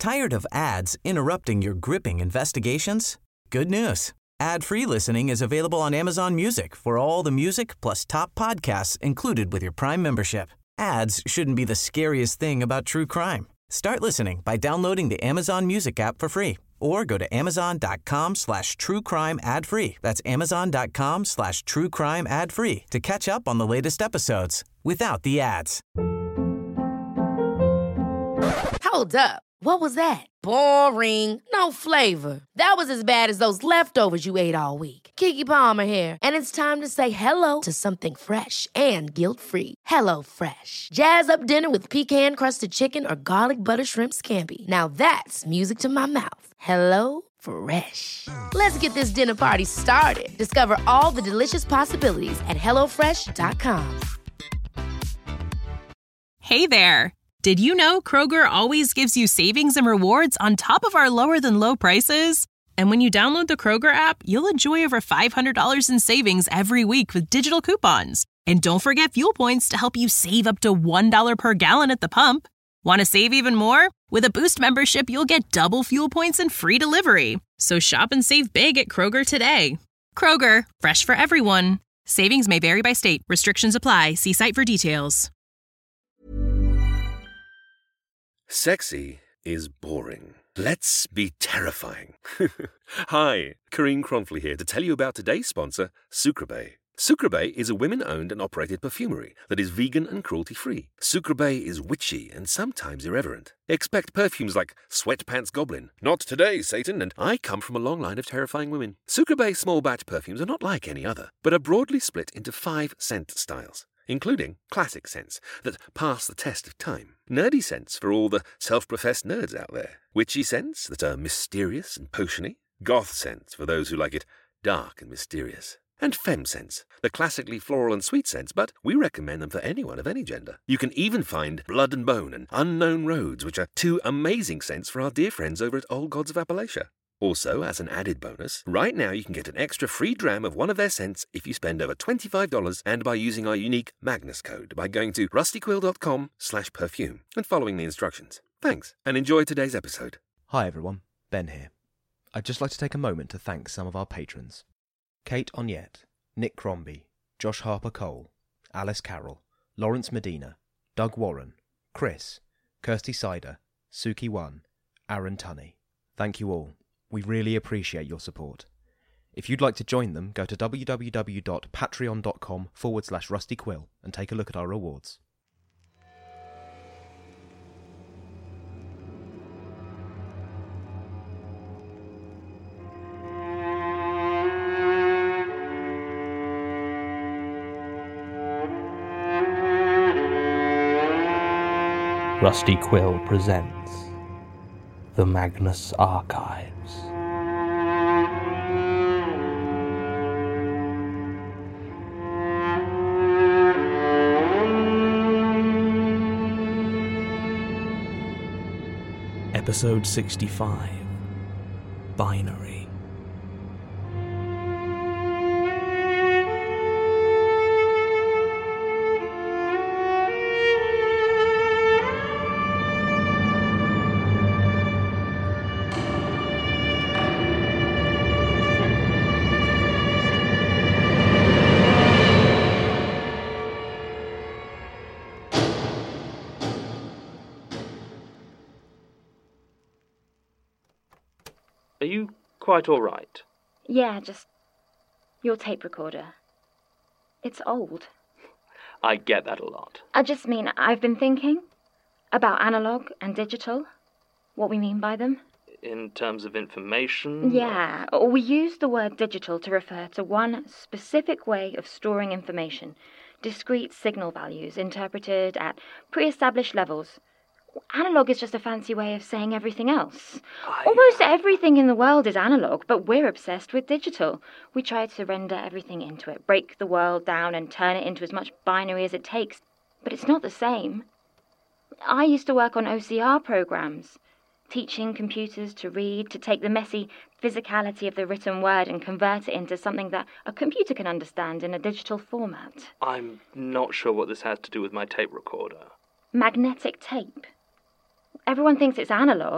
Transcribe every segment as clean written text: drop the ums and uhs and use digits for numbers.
Tired of ads interrupting your gripping investigations? Good news. Ad-free listening is available on Amazon Music for all the music plus top podcasts included with your Prime membership. Ads shouldn't be the scariest thing about true crime. Start listening by downloading the Amazon Music app for free or go to amazon.com/truecrime ad-free. That's amazon.com/truecrime ad-free to catch up on the latest episodes without the ads. Hold up. What was that? Boring. No flavor. That was as bad as those leftovers you ate all week. Keke Palmer here, and it's time to say hello to something fresh and guilt-free. Hello Fresh. Jazz up dinner with pecan-crusted chicken or garlic butter shrimp scampi. Now that's music to my mouth. Hello Fresh. Let's get this dinner party started. Discover all the delicious possibilities at hellofresh.com. Hey there. Did you know Kroger always gives you savings and rewards on top of our lower-than-low prices? And when you download the Kroger app, you'll enjoy over $500 in savings every week with digital coupons. And don't forget fuel points to help you save up to $1 per gallon at the pump. Want to save even more? With a Boost membership, you'll get double fuel points and free delivery. So shop and save big at Kroger today. Kroger, fresh for everyone. Savings may vary by state. Restrictions apply. See site for details. Sexy is boring. Let's be terrifying. Hi, Kareem Cronfley here to tell you about today's sponsor, Sucreabeille. Sucreabeille is a women-owned and operated perfumery that is vegan and cruelty-free. Sucreabeille is witchy and sometimes irreverent. Expect perfumes like Sweatpants Goblin, Not Today, Satan, and I come from a long line of terrifying women. Sucreabeille small batch perfumes are not like any other, but are broadly split into 5 scent styles, including classic scents that pass the test of time, nerdy scents for all the self-professed nerds out there, witchy scents that are mysterious and potiony, goth scents for those who like it dark and mysterious, and femme scents, the classically floral and sweet scents, but we recommend them for anyone of any gender. You can even find Blood and Bone and Unknown Roads, which are 2 amazing scents for our dear friends over at Old Gods of Appalachia. Also, as an added bonus, right now you can get an extra free dram of one of their scents if you spend over $25 and by using our unique Magnus code by going to rustyquill.com/perfume and following the instructions. Thanks, and enjoy today's episode. Hi everyone, Ben here. I'd just like to take a moment to thank some of our patrons. Kate Onyette, Nick Crombie, Josh Harper Cole, Alice Carroll, Lawrence Medina, Doug Warren, Chris, Kirsty Sider, Suki One, Aaron Tunney. Thank you all. We really appreciate your support. If you'd like to join them, go to www.patreon.com/rustyquill and take a look at our rewards. Rusty Quill presents The Magnus Archives. Episode 65, Binary. Are you quite all right? Yeah, just your tape recorder. It's old. I get that a lot. I just mean, I've been thinking about analog and digital, what we mean by them. In terms of information? Yeah, we use the word digital to refer to one specific way of storing information, discrete signal values interpreted at pre-established levels. Analog is just a fancy way of saying everything else. Almost everything in the world is analog, but we're obsessed with digital. We try to render everything into it, break the world down and turn it into as much binary as it takes. But it's not the same. I used to work on OCR programs, teaching computers to read, to take the messy physicality of the written word and convert it into something that a computer can understand in a digital format. I'm not sure what this has to do with my tape recorder. Magnetic tape. Everyone thinks it's analog,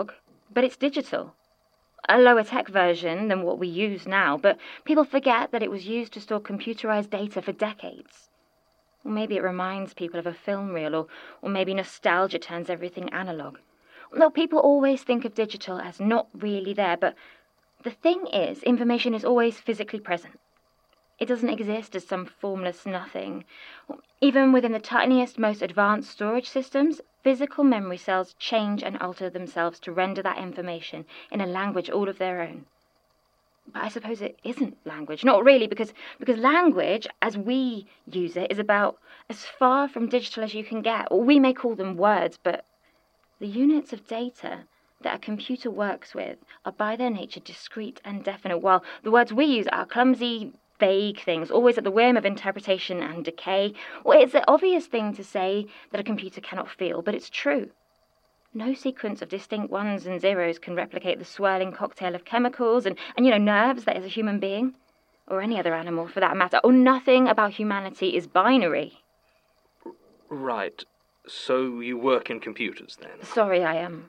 but it's digital. A lower tech version than what we use now, but people forget that it was used to store computerized data for decades. Or maybe it reminds people of a film reel, or maybe nostalgia turns everything analog. Well, people always think of digital as not really there, but the thing is, information is always physically present. It doesn't exist as some formless nothing. Even within the tiniest, most advanced storage systems, physical memory cells change and alter themselves to render that information in a language all of their own. But I suppose it isn't language. Not really, because language, as we use it, is about as far from digital as you can get. We may call them words, but the units of data that a computer works with are by their nature discrete and definite, while the words we use are clumsy, vague things, always at the whim of interpretation and decay. Well, it's an obvious thing to say that a computer cannot feel, but it's true. No sequence of distinct ones and zeros can replicate the swirling cocktail of chemicals and nerves that is a human being, or any other animal for that matter. Or nothing about humanity is binary. Right. So you work in computers, then? Sorry, I am.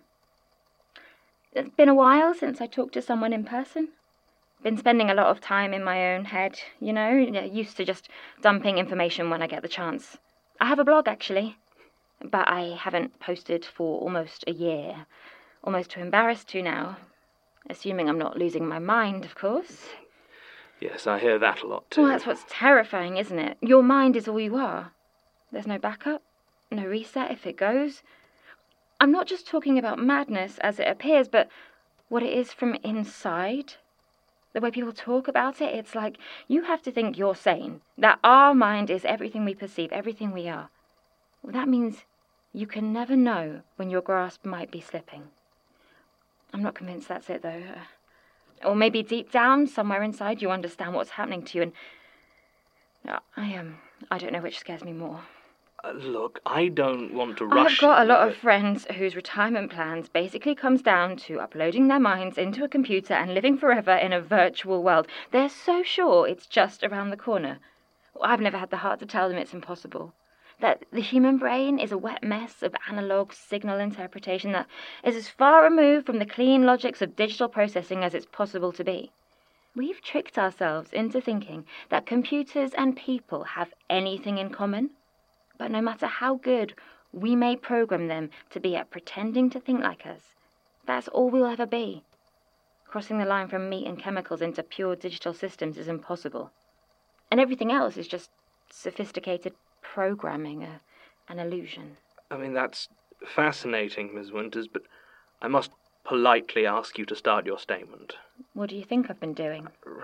It's been a while since I talked to someone in person. Been spending a lot of time in my own head, used to just dumping information when I get the chance. I have a blog, actually, but I haven't posted for almost a year. Almost too embarrassed to now. Assuming I'm not losing my mind, of course. Yes, I hear that a lot, too. Well, that's what's terrifying, isn't it? Your mind is all you are. There's no backup, no reset if it goes. I'm not just talking about madness as it appears, but what it is from inside. The way people talk about it, it's like you have to think you're sane, that our mind is everything we perceive, everything we are. Well, that means you can never know when your grasp might be slipping. I'm not convinced that's it, though. Or maybe deep down, somewhere inside, you understand what's happening to you, and I don't know which scares me more. Look, I don't want to rush. I've got a lot of friends whose retirement plans basically comes down to uploading their minds into a computer and living forever in a virtual world. They're so sure it's just around the corner. I've never had the heart to tell them it's impossible. That the human brain is a wet mess of analog signal interpretation that is as far removed from the clean logics of digital processing as it's possible to be. We've tricked ourselves into thinking that computers and people have anything in common. But no matter how good we may program them to be at pretending to think like us, that's all we'll ever be. Crossing the line from meat and chemicals into pure digital systems is impossible. And everything else is just sophisticated programming, an illusion. I mean, that's fascinating, Ms. Winters, but I must politely ask you to start your statement. What do you think I've been doing?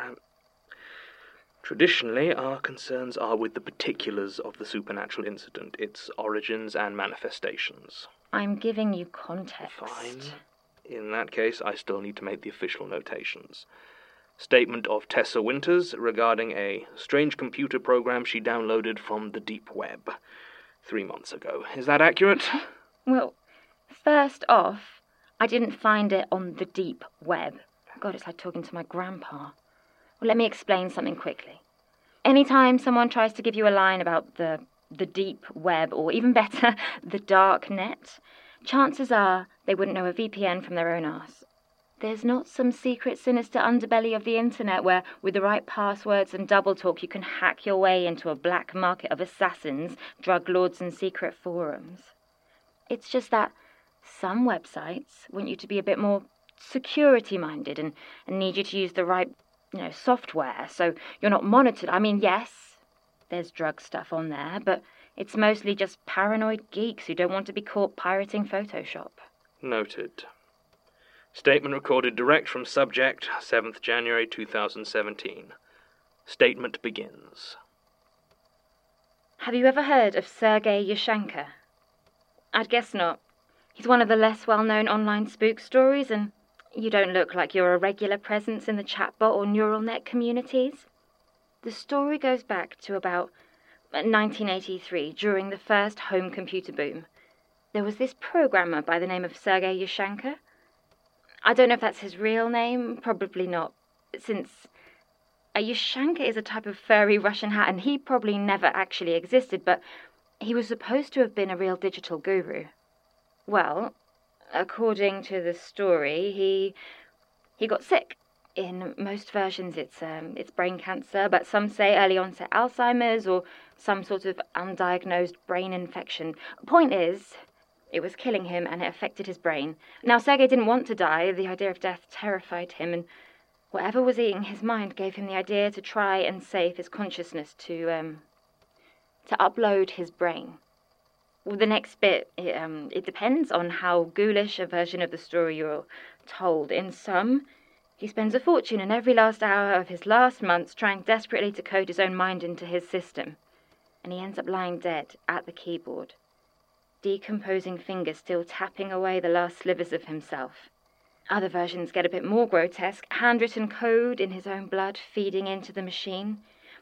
Traditionally, our concerns are with the particulars of the supernatural incident, its origins and manifestations. I'm giving you context. Fine. In that case, I still need to make the official notations. Statement of Tessa Winters regarding a strange computer program she downloaded from the deep web 3 months ago. Is that accurate? Well, first off, I didn't find it on the deep web. God, it's like talking to my grandpa. Well, let me explain something quickly. Anytime someone tries to give you a line about the deep web, or even better, the dark net, chances are they wouldn't know a VPN from their own arse. There's not some secret, sinister underbelly of the internet where, with the right passwords and double talk, you can hack your way into a black market of assassins, drug lords, and secret forums. It's just that some websites want you to be a bit more security-minded and need you to use the right software, so you're not monitored. I mean, yes, there's drug stuff on there, but it's mostly just paranoid geeks who don't want to be caught pirating Photoshop. Noted. Statement recorded direct from subject, 7th January 2017. Statement begins. Have you ever heard of Sergei Yashenka? I'd guess not. He's one of the less well-known online spook stories, and you don't look like you're a regular presence in the chatbot or neural net communities. The story goes back to about 1983, during the first home computer boom. There was this programmer by the name of Sergei Yashenka. I don't know if that's his real name, probably not, since Yashenka is a type of furry Russian hat, and he probably never actually existed, but he was supposed to have been a real digital guru. Well, According to the story, he got sick. In most versions, it's brain cancer, but some say early onset Alzheimer's or some sort of undiagnosed brain infection. Point is, it was killing him and it affected his brain. Now, Sergei didn't want to die. The idea of death terrified him, and whatever was eating his mind gave him the idea to try and save his consciousness, to upload his brain. Well, the next bit, it depends on how ghoulish a version of the story you're told. In some, he spends a fortune in every last hour of his last months trying desperately to code his own mind into his system, and he ends up lying dead at the keyboard, decomposing fingers still tapping away the last slivers of himself. Other versions get a bit more grotesque, handwritten code in his own blood feeding into the machine.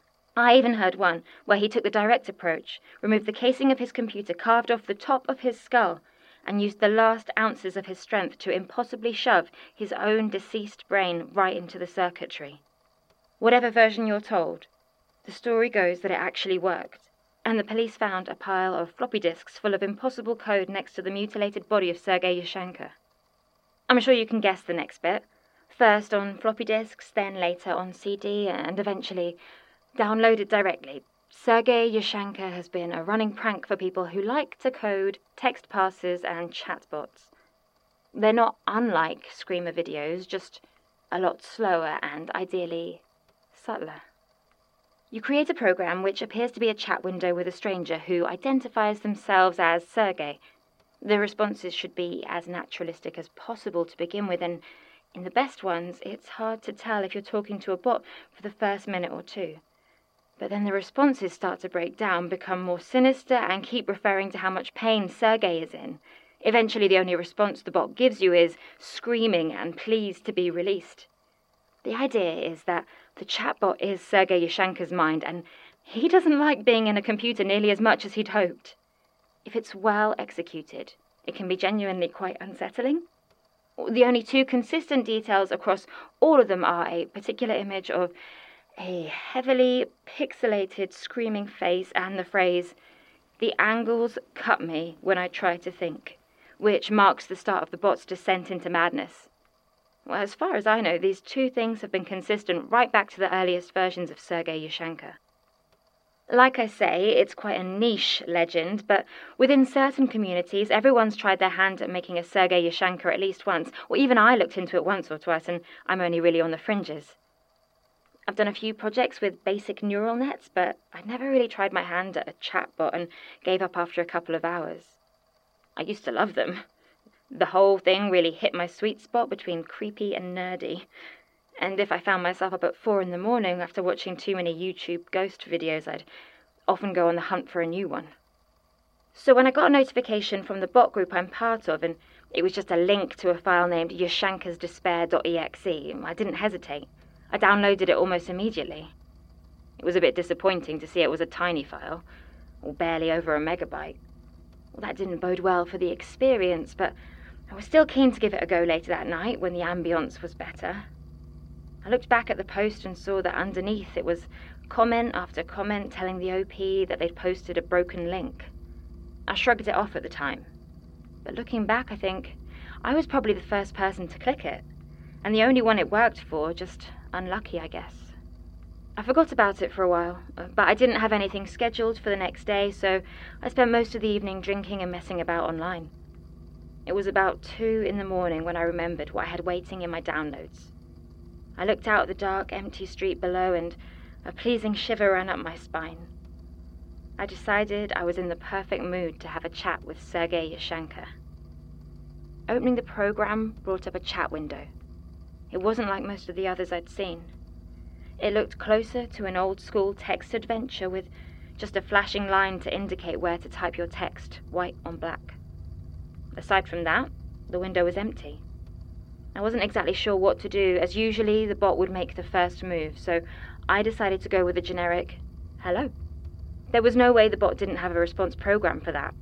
I even heard one where he took the direct approach, removed the casing of his computer, carved off the top of his skull, and used the last ounces of his strength to impossibly shove his own deceased brain right into the circuitry. Whatever version you're told, the story goes that it actually worked, and the police found a pile of floppy disks full of impossible code next to the mutilated body of Sergei Yashenka. I'm sure you can guess the next bit. First on floppy disks, then later on CD, and eventually downloaded directly. Sergei Yashenka has been a running prank for people who like to code text parsers and chatbots. They're not unlike Screamer videos, just a lot slower and ideally subtler. You create a program which appears to be a chat window with a stranger who identifies themselves as Sergei. The responses should be as naturalistic as possible to begin with, and in the best ones, it's hard to tell if you're talking to a bot for the first minute or two. But then the responses start to break down, become more sinister, and keep referring to how much pain Sergei is in. Eventually, the only response the bot gives you is screaming and pleas to be released. The idea is that the chatbot is Sergei Yashenka's mind, and he doesn't like being in a computer nearly as much as he'd hoped. If it's well executed, it can be genuinely quite unsettling. The only two consistent details across all of them are a particular image of a heavily pixelated screaming face and the phrase, "The angles cut me when I try to think," which marks the start of the bot's descent into madness. Well, as far as I know, these two things have been consistent right back to the earliest versions of Sergei Yashenka. Like I say, it's quite a niche legend, but within certain communities, everyone's tried their hand at making a Sergei Yashenka at least once, or even I looked into it once or twice, and I'm only really on the fringes. I've done a few projects with basic neural nets, but I'd never really tried my hand at a chatbot and gave up after a couple of hours. I used to love them. The whole thing really hit my sweet spot between creepy and nerdy. And if I found myself up at 4 a.m. after watching too many YouTube ghost videos, I'd often go on the hunt for a new one. So when I got a notification from the bot group I'm part of, and it was just a link to a file named yashenkasdespair.exe, I didn't hesitate. I downloaded it almost immediately. It was a bit disappointing to see it was a tiny file, or barely over a megabyte. Well, that didn't bode well for the experience, but I was still keen to give it a go later that night when the ambience was better. I looked back at the post and saw that underneath it was comment after comment telling the OP that they'd posted a broken link. I shrugged it off at the time, but looking back, I think I was probably the first person to click it, and the only one it worked for, just unlucky, I guess. I forgot about it for a while, but I didn't have anything scheduled for the next day, so I spent most of the evening drinking and messing about online. It was about 2 a.m. when I remembered what I had waiting in my downloads. I looked out at the dark, empty street below, and a pleasing shiver ran up my spine. I decided I was in the perfect mood to have a chat with Sergei Yashenka. Opening the program brought up a chat window. It wasn't like most of the others I'd seen. It looked closer to an old-school text adventure with just a flashing line to indicate where to type your text, white on black. Aside from that, the window was empty. I wasn't exactly sure what to do, as usually the bot would make the first move, so I decided to go with a generic hello. There was no way the bot didn't have a response program for that.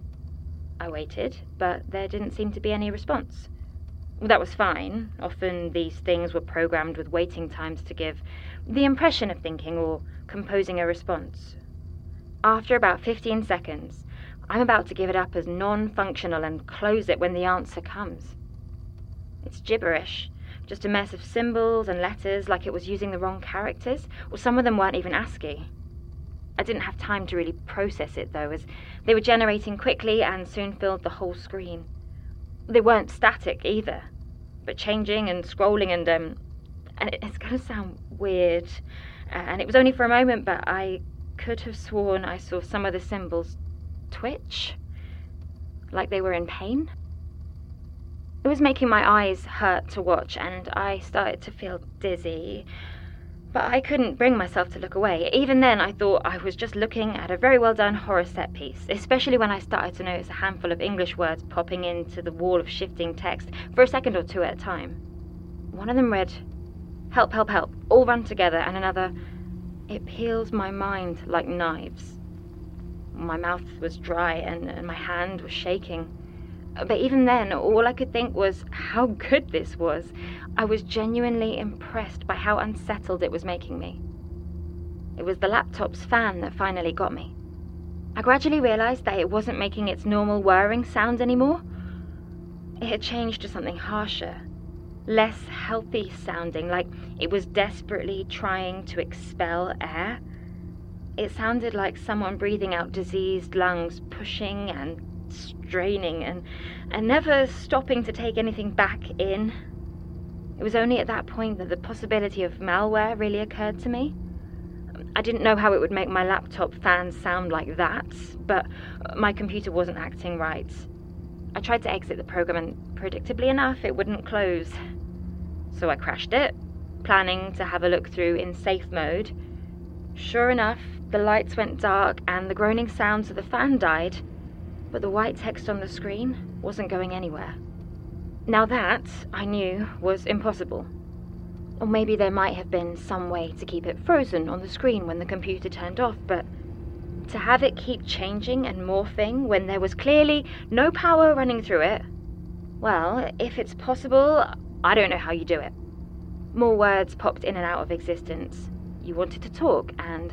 I waited, but there didn't seem to be any response. That was fine. Often these things were programmed with waiting times to give the impression of thinking or composing a response. After about 15 seconds, I'm about to give it up as non-functional and close it when the answer comes. It's gibberish, just a mess of symbols and letters like it was using the wrong characters, or some of them weren't even ASCII. I didn't have time to really process it, though, as they were generating quickly and soon filled the whole screen. They weren't static, either, but changing and scrolling and it's going to sound weird, and it was only for a moment, but I could have sworn I saw some of the symbols twitch, like they were in pain. It was making my eyes hurt to watch, and I started to feel dizzy, but I couldn't bring myself to look away. Even then, I thought I was just looking at a very well-done horror set piece, especially when I started to notice a handful of English words popping into the wall of shifting text for a second or two at a time. One of them read, "Help, help, help, all run together," and another, "It peels my mind like knives." My mouth was dry and my hand was shaking. But even then, all I could think was how good this was. I was genuinely impressed by how unsettled it was making me. It was the laptop's fan that finally got me. I gradually realized that it wasn't making its normal whirring sound anymore. It had changed to something harsher, less healthy sounding, like it was desperately trying to expel air. It sounded like someone breathing out diseased lungs, pushing and straining and never stopping to take anything back in. It was only at that point that the possibility of malware really occurred to me. I didn't know how it would make my laptop fan sound like that, but my computer wasn't acting right. I tried to exit the program and, predictably enough, it wouldn't close. So I crashed it, planning to have a look through in safe mode. Sure enough, the lights went dark and the groaning sounds of the fan died, but the white text on the screen wasn't going anywhere. Now that, I knew, was impossible. Or maybe there might have been some way to keep it frozen on the screen when the computer turned off, but to have it keep changing and morphing when there was clearly no power running through it, well, if it's possible, I don't know how you do it. More words popped in and out of existence. You wanted to talk, and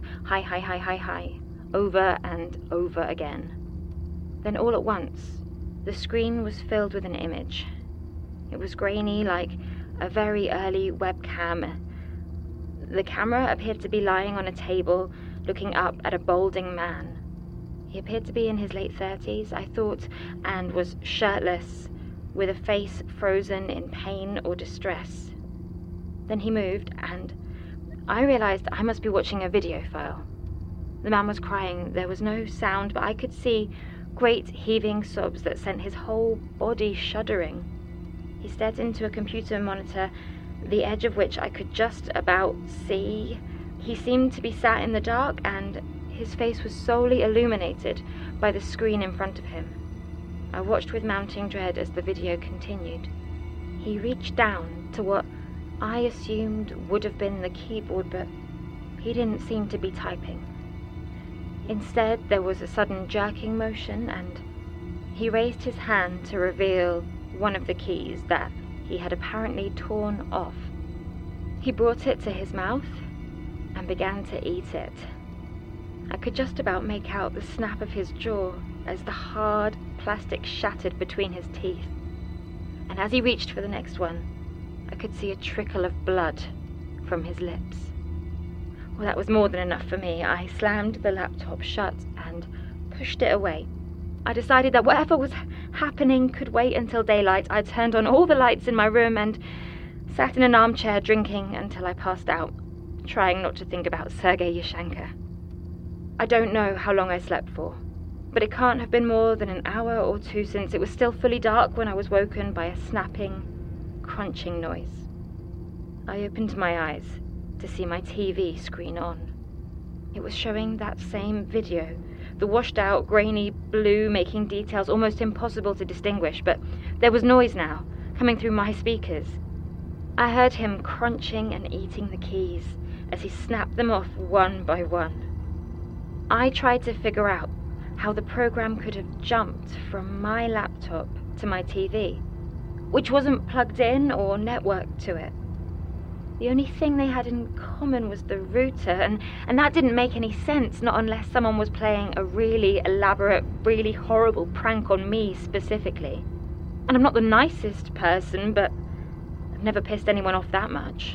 hi, over and over again. Then all at once, the screen was filled with an image. It was grainy, like a very early webcam. The camera appeared to be lying on a table, looking up at a balding man. He appeared to be in his late 30s, I thought, and was shirtless, with a face frozen in pain or distress. Then he moved, and I realized I must be watching a video file. The man was crying. There was no sound, but I could see great heaving sobs that sent his whole body shuddering. He stared into a computer monitor, the edge of which I could just about see. He seemed to be sat in the dark, and his face was solely illuminated by the screen in front of him. I watched with mounting dread as the video continued. He reached down to what I assumed would have been the keyboard, but he didn't seem to be typing. Instead, there was a sudden jerking motion, and he raised his hand to reveal one of the keys that he had apparently torn off. He brought it to his mouth and began to eat it. I could just about make out the snap of his jaw as the hard plastic shattered between his teeth. And as he reached for the next one, I could see a trickle of blood from his lips. Well, that was more than enough for me. I slammed the laptop shut and pushed it away. I decided that whatever was happening could wait until daylight. I turned on all the lights in my room and sat in an armchair drinking until I passed out, trying not to think about Sergei Yashenka. I don't know how long I slept for, but it can't have been more than an hour or two, since it was still fully dark when I was woken by a snapping, crunching noise. I opened my eyes to see my TV screen on. It was showing that same video, the washed-out, grainy blue making details almost impossible to distinguish, but there was noise now, coming through my speakers. I heard him crunching and eating the keys as he snapped them off one by one. I tried to figure out how the program could have jumped from my laptop to my TV, which wasn't plugged in or networked to it. The only thing they had in common was the router, and that didn't make any sense, not unless someone was playing a really elaborate, really horrible prank on me specifically. And I'm not the nicest person, but I've never pissed anyone off that much.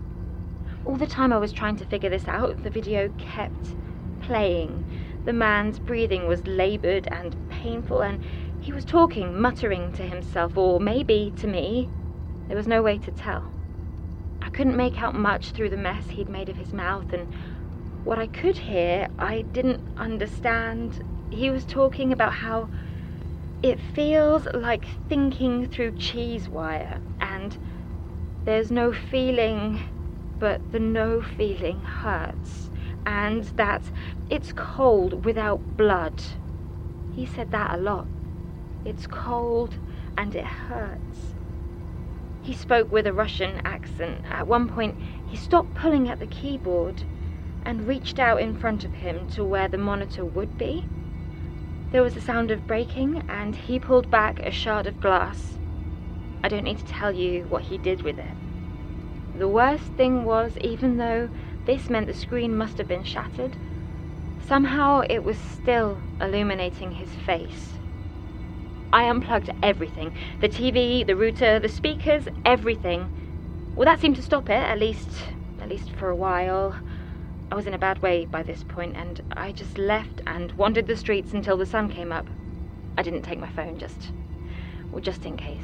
All the time I was trying to figure this out, the video kept playing. The man's breathing was laboured and painful, and he was talking, muttering to himself, or maybe to me. There was no way to tell. I couldn't make out much through the mess he'd made of his mouth, and what I could hear, I didn't understand. He was talking about how it feels like thinking through cheese wire, and there's no feeling, but the no feeling hurts, and that it's cold without blood. He said that a lot. It's cold and it hurts. He spoke with a Russian accent. At one point, he stopped pulling at the keyboard and reached out in front of him to where the monitor would be. There was a sound of breaking, and he pulled back a shard of glass. I don't need to tell you what he did with it. The worst thing was, even though this meant the screen must have been shattered, somehow it was still illuminating his face. I unplugged everything. The TV, the router, the speakers, everything. Well, that seemed to stop it, at least for a while. I was in a bad way by this point, and I just left and wandered the streets until the sun came up. I didn't take my phone, just in case.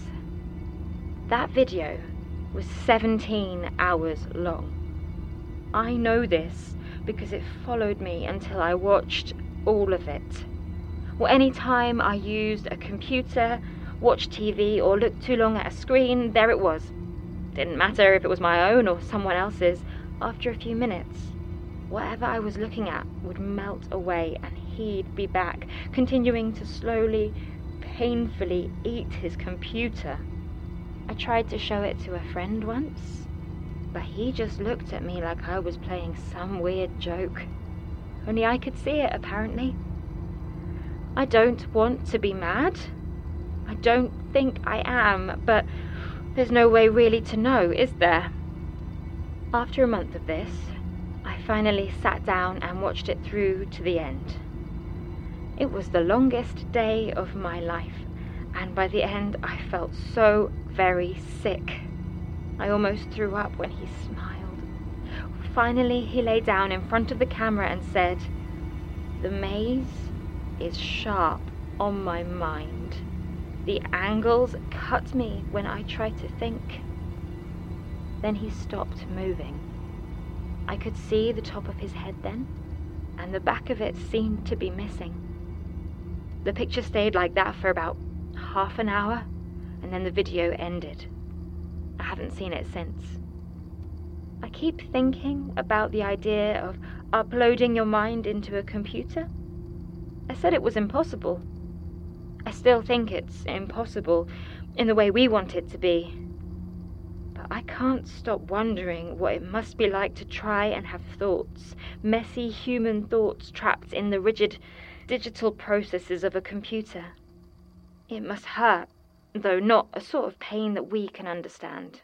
That video was 17 hours long. I know this because it followed me until I watched all of it. Well, any time I used a computer, watched TV, or looked too long at a screen, there it was. Didn't matter if it was my own or someone else's. After a few minutes, whatever I was looking at would melt away, and he'd be back, continuing to slowly, painfully eat his computer. I tried to show it to a friend once, but he just looked at me like I was playing some weird joke. Only I could see it, apparently. I don't want to be mad. I don't think I am, but there's no way really to know, is there? After a month of this, I finally sat down and watched it through to the end. It was the longest day of my life, and by the end I felt so very sick. I almost threw up when he smiled. Finally, he lay down in front of the camera and said, "The maze is sharp on my mind. The angles cut me when I try to think." Then he stopped moving. I could see the top of his head then, and the back of it seemed to be missing. The picture stayed like that for about half an hour, and then the video ended. I haven't seen it since. I keep thinking about the idea of uploading your mind into a computer. I said it was impossible. I still think it's impossible in the way we want it to be. But I can't stop wondering what it must be like to try and have thoughts, messy human thoughts trapped in the rigid digital processes of a computer. It must hurt, though not a sort of pain that we can understand.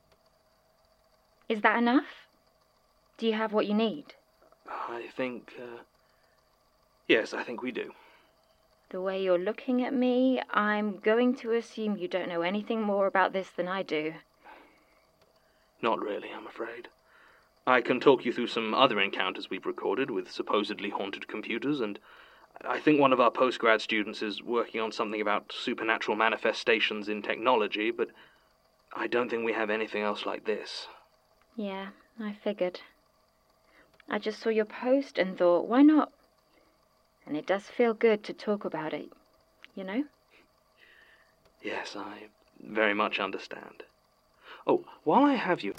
Is that enough? Do you have what you need? I think, yes, I think we do. The way you're looking at me, I'm going to assume you don't know anything more about this than I do. Not really, I'm afraid. I can talk you through some other encounters we've recorded with supposedly haunted computers, and I think one of our postgrad students is working on something about supernatural manifestations in technology, but I don't think we have anything else like this. Yeah, I figured. I just saw your post and thought, why not? And it does feel good to talk about it, you know? Yes, I very much understand. Oh, while I have you...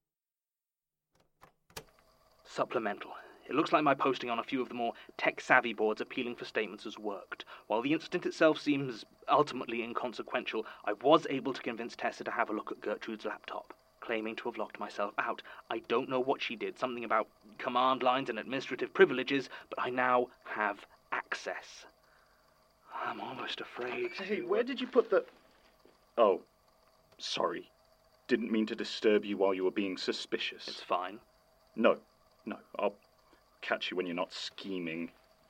Supplemental. It looks like my posting on a few of the more tech-savvy boards appealing for statements has worked. While the incident itself seems ultimately inconsequential, I was able to convince Tessa to have a look at Gertrude's laptop, claiming to have locked myself out. I don't know what she did, something about command lines and administrative privileges, but I now have access. I'm almost afraid... Hey, where did you put the... Oh, sorry. didn't mean to disturb you while you were being suspicious. It's fine. No, I'll catch you when you're not scheming.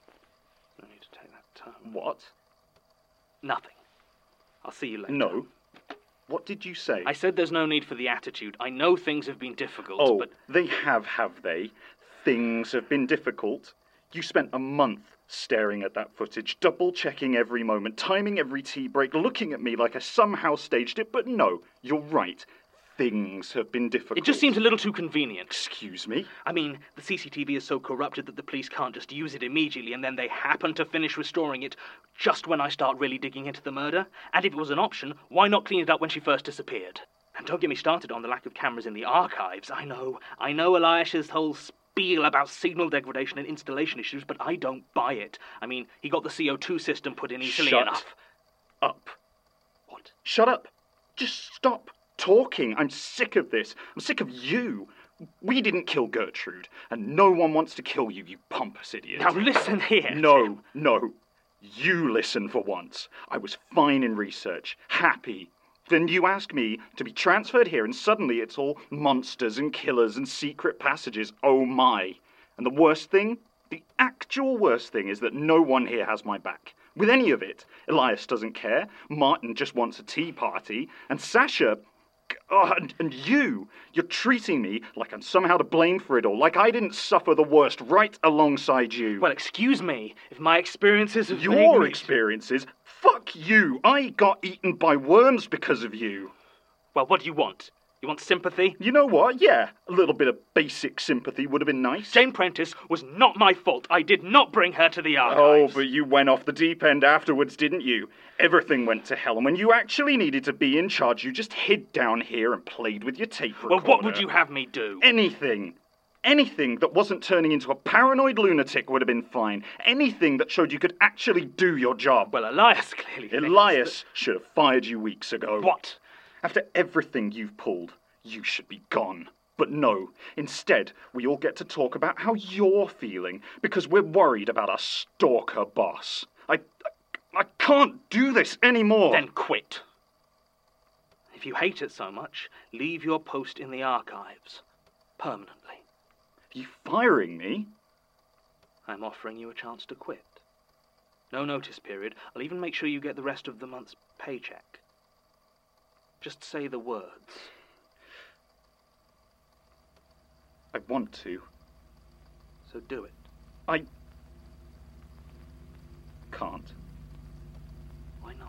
No need to take that tone. What? Nothing. I'll see you later. No. What did you say? I said there's no need for the attitude. I know things have been difficult, Oh, but... they have they? Things have been difficult. You spent a month staring at that footage, double-checking every moment, timing every tea break, looking at me like I somehow staged it, but no, you're right. Things have been difficult. It just seems a little too convenient. Excuse me? I mean, the CCTV is so corrupted that the police can't just use it immediately, and then they happen to finish restoring it just when I start really digging into the murder. And if it was an option, why not clean it up when she first disappeared? And don't get me started on the lack of cameras in the archives. I know Eliash's whole spiel about signal degradation and installation issues, but I don't buy it. I mean, he got the CO2 system put in easily enough. Shut up. What? Shut up. Just stop talking. I'm sick of this. I'm sick of you. We didn't kill Gertrude, and no one wants to kill you, you pompous idiot. Now listen here. No. You listen for once. I was fine in research, happy. Then you ask me to be transferred here, and suddenly it's all monsters and killers and secret passages. Oh my. And the worst thing, the actual worst thing, is that no one here has my back. With any of it. Elias doesn't care. Martin just wants a tea party. And Sasha... Oh, and you're treating me like I'm somehow to blame for it all, like I didn't suffer the worst right alongside you. Well, excuse me, if my experiences have Your experiences? Fuck you! I got eaten by worms because of you. Well, what do you want? You want sympathy? You know what? Yeah, a little bit of basic sympathy would have been nice. Jane Prentice was not my fault. I did not bring her to the archives. Oh, but you went off the deep end afterwards, didn't you? Everything went to hell, and when you actually needed to be in charge, you just hid down here and played with your tape recorder. Well, what would you have me do? Anything. Anything that wasn't turning into a paranoid lunatic would have been fine. Anything that showed you could actually do your job. Well, Elias clearly Elias should have fired you weeks ago. What? After everything you've pulled, you should be gone. But no, instead, we all get to talk about how you're feeling, because we're worried about our stalker boss. I can't do this anymore. Then quit. If you hate it so much, leave your post in the archives. Permanently. Are you firing me? I'm offering you a chance to quit. No notice period. I'll even make sure you get the rest of the month's paycheck. Just say the words. I want to. So do it. I can't. Why not?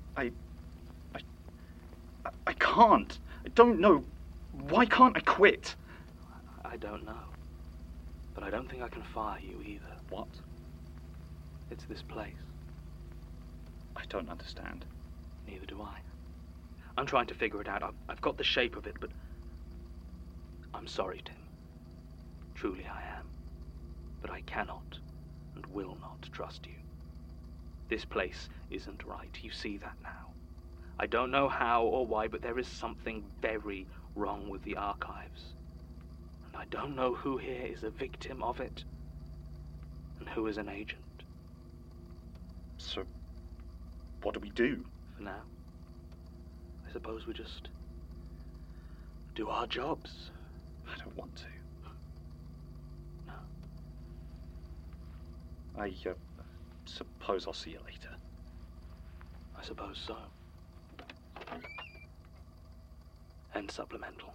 I can't. I don't know. Why can't I quit? I don't know. But I don't think I can fire you either. What? It's this place. I don't understand. Neither do I. I'm trying to figure it out. I've got the shape of it, but... I'm sorry, Tim. Truly I am. But I cannot and will not trust you. This place isn't right. You see that now. I don't know how or why, but there is something very wrong with the archives. And I don't know who here is a victim of it and who is an agent. So, what do we do? For now, I suppose we just do our jobs. I don't want to. No. I suppose I'll see you later. I suppose so. End supplemental.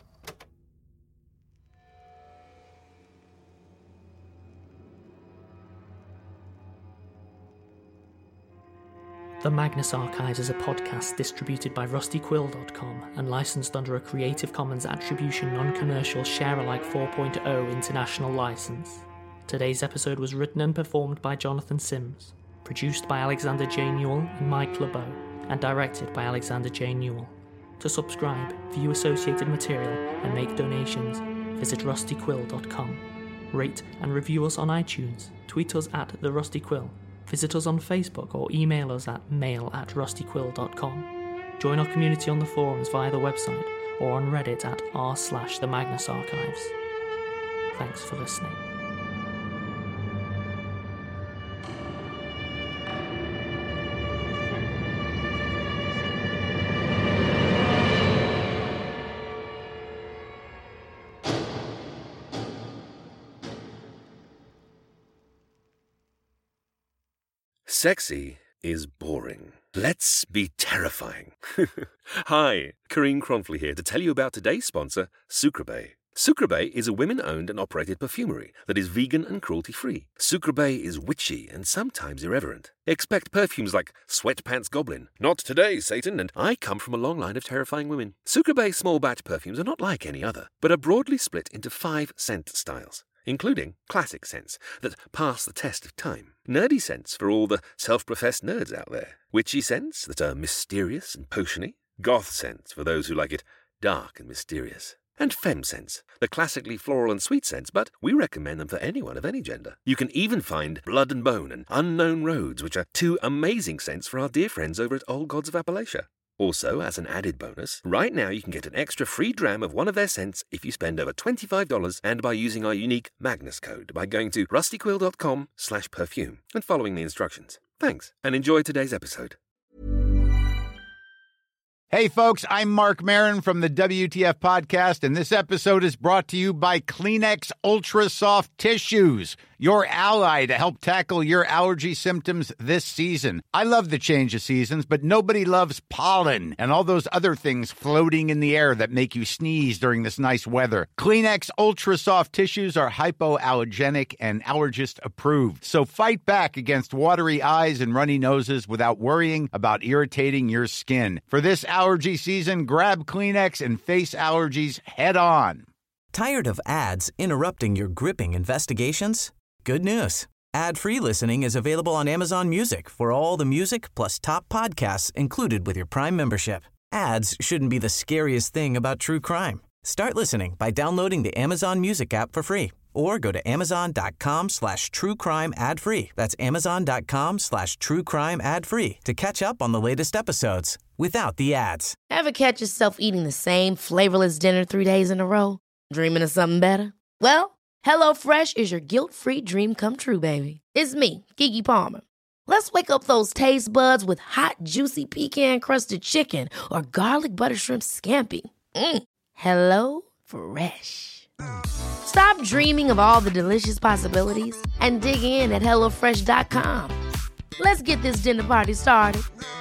The Magnus Archives is a podcast distributed by rustyquill.com and licensed under a Creative Commons Attribution Non-Commercial Share-alike 4.0 international license. Today's episode was written and performed by Jonathan Sims, produced by Alexander J. Newell and Mike LeBeau, and directed by Alexander J. Newell. To subscribe, view associated material, and make donations, visit rustyquill.com. Rate and review us on iTunes, tweet us at The Rusty Quill, visit us on Facebook or email us at mail@rustyquill.com. Join our community on the forums via the website or on Reddit at r/The Magnus Archives. Thanks for listening. Sexy is boring. Let's be terrifying. Hi, Karine Cronfley here to tell you about today's sponsor, Sucreabeille. Sucreabeille is a women-owned and operated perfumery that is vegan and cruelty-free. Sucreabeille is witchy and sometimes irreverent. Expect perfumes like Sweatpants Goblin, Not Today, Satan, and I Come From a Long Line of Terrifying Women. Sucreabeille small-batch perfumes are not like any other, but are broadly split into 5 scent styles, including classic scents that pass the test of time, nerdy scents for all the self-professed nerds out there, witchy scents that are mysterious and potiony, goth scents for those who like it dark and mysterious, and femme scents, the classically floral and sweet scents, but we recommend them for anyone of any gender. You can even find Blood and Bone and Unknown Roads, which are 2 amazing scents for our dear friends over at Old Gods of Appalachia. Also, as an added bonus, right now you can get an extra free dram of one of their scents if you spend over $25 and by using our unique Magnus code by going to rustyquill.com/perfume and following the instructions. Thanks, and enjoy today's episode. Hey, folks, I'm Mark Maron from the WTF Podcast, and this episode is brought to you by Kleenex Ultra Soft Tissues, your ally to help tackle your allergy symptoms this season. I love the change of seasons, but nobody loves pollen and all those other things floating in the air that make you sneeze during this nice weather. Kleenex Ultra Soft Tissues are hypoallergenic and allergist approved, so fight back against watery eyes and runny noses without worrying about irritating your skin. For this allergy season, grab Kleenex and face allergies head on. Tired of ads interrupting your gripping investigations? Good news. Ad-free listening is available on Amazon Music for all the music plus top podcasts included with your Prime membership. Ads shouldn't be the scariest thing about true crime. Start listening by downloading the Amazon Music app for free or go to amazon.com/truecrime ad-free. That's amazon.com/truecrime ad-free to catch up on the latest episodes without the ads. Ever catch yourself eating the same flavorless dinner 3 days in a row? Dreaming of something better? Well, HelloFresh is your guilt-free dream come true, baby. It's me, Keke Palmer. Let's wake up those taste buds with hot, juicy pecan-crusted chicken or garlic butter shrimp scampi. HelloFresh. Stop dreaming of all the delicious possibilities and dig in at HelloFresh.com. Let's get this dinner party started.